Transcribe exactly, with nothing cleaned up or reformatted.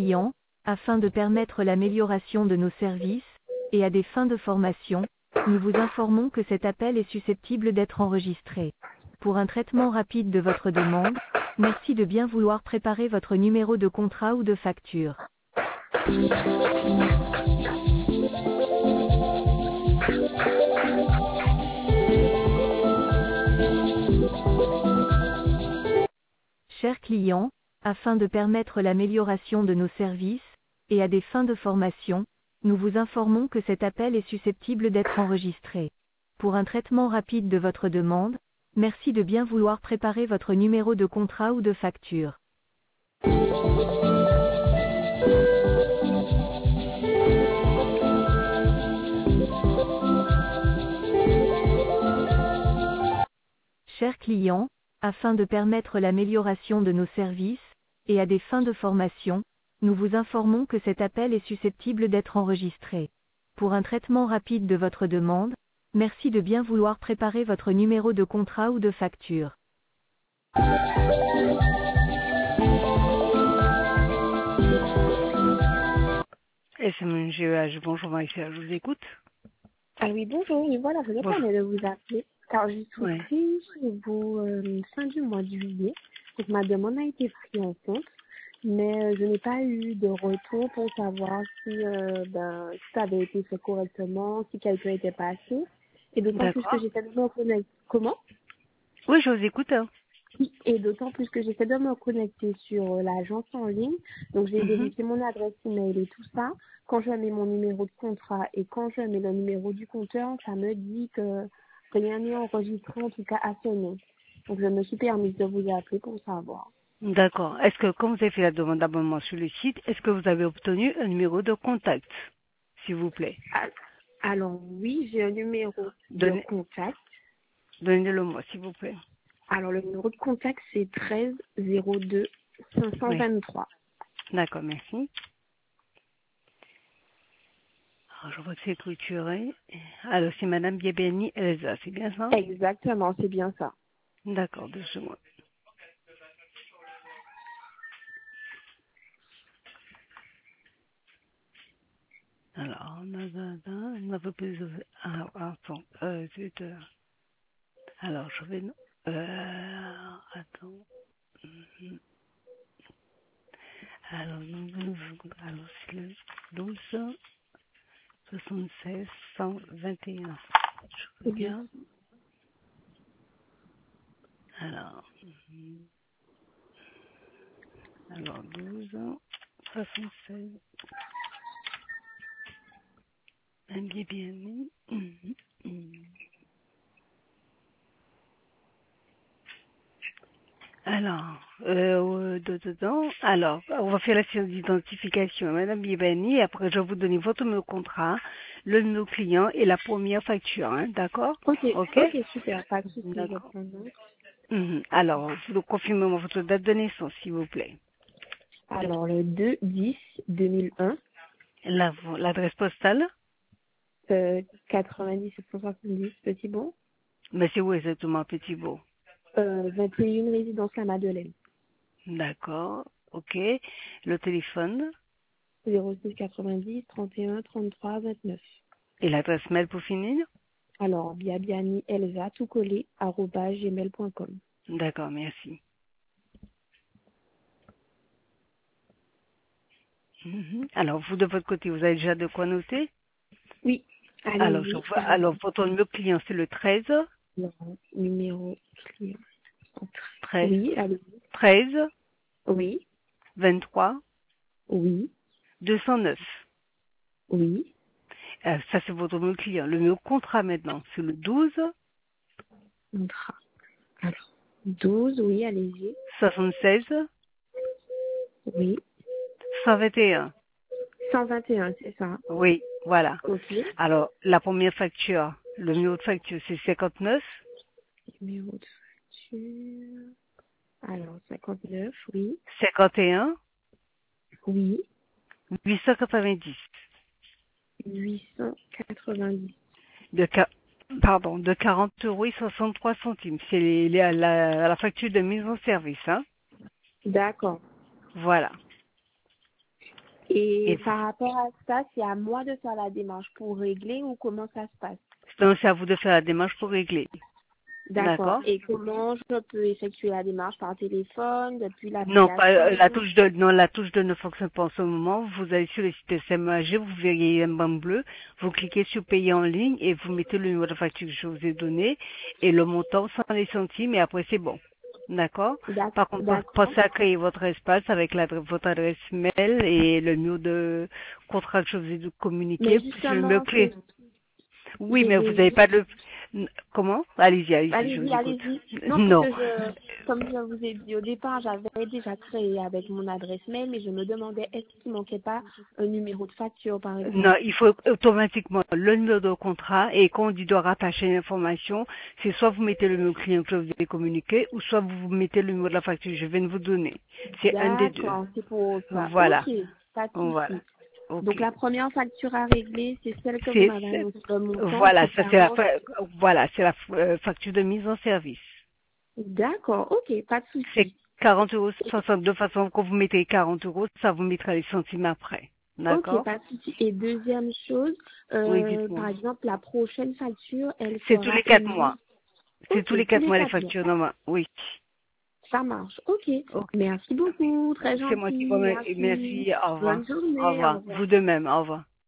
client, afin de permettre l'amélioration de nos services, et à des fins de formation, nous vous informons que cet appel est susceptible d'être enregistré. Pour un traitement rapide de votre demande, merci de bien vouloir préparer votre numéro de contrat ou de facture. Chers clients, afin de permettre l'amélioration de nos services, et à des fins de formation, nous vous informons que cet appel est susceptible d'être enregistré. Pour un traitement rapide de votre demande, merci de bien vouloir préparer votre numéro de contrat ou de facture. Chers clients, afin de permettre l'amélioration de nos services, et à des fins de formation, nous vous informons que cet appel est susceptible d'être enregistré. Pour un traitement rapide de votre demande, merci de bien vouloir préparer votre numéro de contrat ou de facture. S M N G E H, bonjour Marie-Pierre, je vous écoute. Ah oui, bonjour, et voilà, je me Bonjour. permets de vous appeler, car j'ai Ouais. souscrit chez vous euh, fin du mois de juillet, donc ma demande a été prise en compte, mais euh, je n'ai pas eu de retour pour savoir si, euh, ben, si ça avait été fait correctement, si quelqu'un était passé, et d'autant plus que D'accord. j'essaie de me connecter. Comment? Oui, je vous écoute. Hein. Et d'autant plus que j'essaie de me connecter sur euh, l'agence en ligne. Donc, j'ai Mhm. vérifié mon adresse email et tout ça. Quand je mets mon numéro de contrat et quand je mets le numéro du compteur, ça me dit que rien n'est enregistré, en tout cas à ce nom. Donc, je me suis permise de vous appeler pour savoir. D'accord. Est-ce que quand vous avez fait la demande d'abonnement sur le site, est-ce que vous avez obtenu un numéro de contact, s'il vous plaît? Ah, Alors, oui, j'ai un numéro de Donnez, contact. donnez-le moi, s'il vous plaît. Alors, le numéro de contact, c'est treize zéro deux cinq cent Oui. vingt-trois. D'accord, merci. Alors, je vois que c'est clôturé. Alors, c'est Madame Biabani Elsa, c'est bien ça? Exactement, c'est bien ça. D'accord, deux secondes. Alors, on a, on a un peu plus de... Ah, attends, euh, zut, euh, alors, je vais... Euh, attends. Mhm. Alors, nous, alors c'est le douze, soixante-seize, cent vingt et un. Je C'est bien. regarde. Alors, mhm. alors douze, soixante-seize, un bien bien mis. Mhm, mhm. Alors, euh, de- dedans, alors, on va faire la séance d'identification. Madame Bibani, et après je vais vous donner votre numéro de contrat, le numéro client et la première facture, hein, d'accord? Ok, Ok? ok, super, pas de souci, je D'accord. prends note. Mhm. Alors, vous confirmez votre date de naissance, s'il vous plaît. Alors, le deux dix deux mille un, La- L'adresse postale, euh, quatre-vingt-dix sept cent soixante-dix, Petit Bon, mais c'est où exactement, Petit Beau? euh, vingt et un résidence La Madeleine, D'accord, ok. Le téléphone zéro six quatre-vingt-dix trente et un trente-trois vingt-neuf. et l'adresse mail pour finir? Alors, Biabiani Elsa, tout collé, arobase gmail point com. D'accord, merci. Mhm. Alors, vous, de votre côté, vous avez déjà de quoi noter? Oui, Alors, je allez-y. vois, alors, votre numéro client, c'est le treize, Alors, numéro client. treize, Oui, allez-y. treize, Oui, vingt-trois, oui, deux cent neuf. oui. Euh, ça, c'est votre numéro client. Le numéro contrat maintenant, c'est le douze, Contrat. Alors, douze, oui, allez-y. soixante-seize, Oui. cent vingt et un. cent vingt et un, c'est ça. Oui, voilà. Ok. Alors, la première facture, le numéro de facture, c'est cinquante-neuf, Numéro de facture. Alors, cinquante-neuf, oui. cinquante et un, Oui. huit cent quatre-vingt-dix. huit cent quatre-vingt-dix. De, qua- pardon, de quarante euros et soixante-trois centimes. C'est les- les- la, la facture de mise en service, hein. D'accord. Voilà. Et Et par rapport à ça, c'est à moi de faire la démarche pour régler ou comment ça se passe? donc, c'est à vous de faire la démarche pour régler. D'accord. D'accord? Et comment je peux effectuer la démarche par téléphone, depuis Non, pas, euh, la l'application? touche de, non, la touche de ne fonctionne pas en ce moment. Vous allez sur le site S M A G, vous verriez un banc bleu, vous cliquez sur payer en ligne et vous mettez le numéro de facture que je vous ai donné et le montant sans les centimes et après c'est bon. D'accord? D'ac- Par contre, pe- D'accord. pensez à créer votre espace avec l'adresse- votre adresse mail et le numéro de contrat que je vous ai Mais communiqué, plus le numéro justement, clé. c'est, Oui, j'ai mais vous des, n'avez pas de... Comment? Allez-y, allez-y, je allez-y, vous écoute. allez-y. Non, parce Non. que je, comme je vous ai dit au départ, j'avais déjà créé avec mon adresse mail, mais je me demandais est-ce qu'il manquait pas un numéro de facture, par Non, exemple. il faut automatiquement le numéro de contrat et quand on dit de rattacher l'information, c'est soit vous mettez le numéro client que je vous ai communiqué ou soit vous mettez le numéro de la facture que je viens de vous donner. C'est un des deux. D'accord, c'est pour ça. Voilà. Ok, pas de Voilà. souci. Ok. Donc la première facture à régler, c'est celle que vous C'est, m'avez c'est- annoncé le montant, voilà, c'est ça c'est la, quarante. fa- voilà, c'est la euh, facture de mise en service. D'accord, ok, pas de C'est souci. quarante euros soixante. De façon, quand vous mettez quarante euros, ça vous mettra les centimes après. Ok, D'accord? pas de souci. Et deuxième chose, Oui, euh, dites-moi. par exemple, la prochaine facture, elle C'est tous sera les quatre émise. mois. C'est tous Ok, les tous quatre les mois les quatre mois. factures, normalement. Oui. Ça marche. Ok. Ok. Merci beaucoup. Très C'est moi qui vous gentil. remercie. Merci. Merci. Au revoir. Bonne Au journée. Au revoir. revoir. Vous de même. Au revoir.